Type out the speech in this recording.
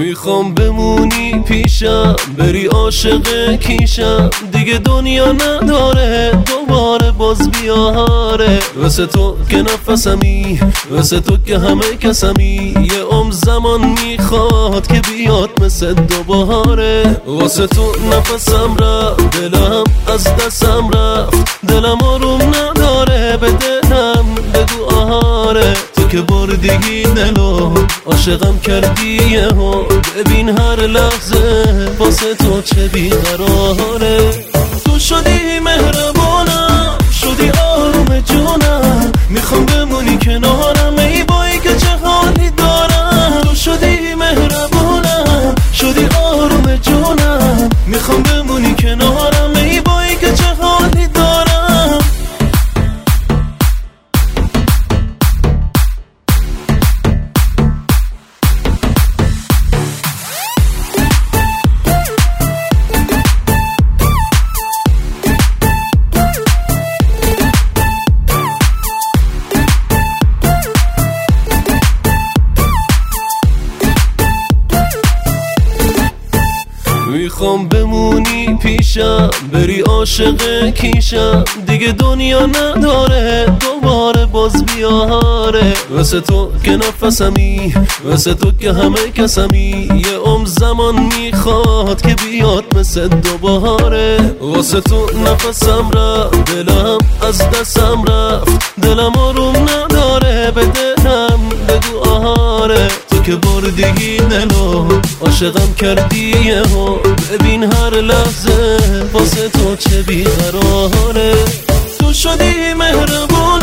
میخوام بمونی پیشم، بری عاشق کیشم، دیگه دنیا نداره دوباره باز بیاره. واسه تو که نفسمی، واسه تو که همه کسمی، یه عمر زمان میخواد که بیاد مثل دوباره. واسه تو نفسم رفت، دلم از دستم رفت، دلم آروم نداره، به دلم بگو آره. تو که بردی دلو عاشقم کردی یهو، ببین هر لحظه واسه تو چه بیقراره. تو شدی مهربانم، شدی آروم جونم، میخوام بمونی کنارم، ای بایی که چه حالی دارم. تو شدی مهربانم، شدی آروم جونم، میخوام بمونی کنارم، ای بایی که چه حالی دارم. میخوام بمونی پیشم، بری عاشق کیشم، دیگه دنیا نداره دوباره باز بیاره. واسه تو که نفسمی، واسه تو که همه کسمی، یه عمر زمان میخواد که بیاد مثل دوباره. واسه تو نفسم رفت، دلم از دستم رفت، دلم آروم نداره، به دلم بگو آره. تو که بردی دلو عاشقم کردی یهو، ببین هر لحظه واسه تو چه بیقراره. تو شدی مهربون